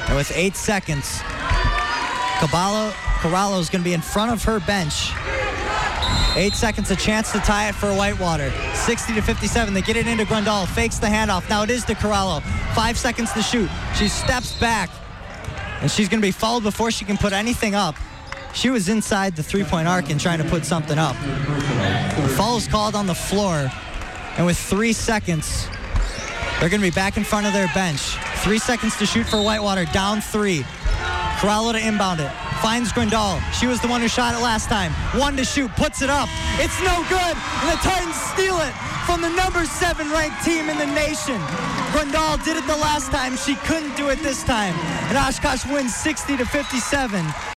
And with 8 seconds, Corallo is going to be in front of her bench. 8 seconds, a chance to tie it for Whitewater. 60-57, they get it into Grandal, fakes the handoff. Now it is to Corallo. 5 seconds to shoot. She steps back, and she's going to be fouled before she can put anything up. She was inside the three-point arc and trying to put something up. Foul is called on the floor, and with 3 seconds, they're going to be back in front of their bench. 3 seconds to shoot for Whitewater, down 3. Corallo to inbound it. Finds Grandal. She was the one who shot it last time. 1 to shoot, puts it up. It's no good, and the Titans steal it from the number 7 ranked team in the nation. Grandal did it the last time. She couldn't do it this time. And Oshkosh wins 60-57.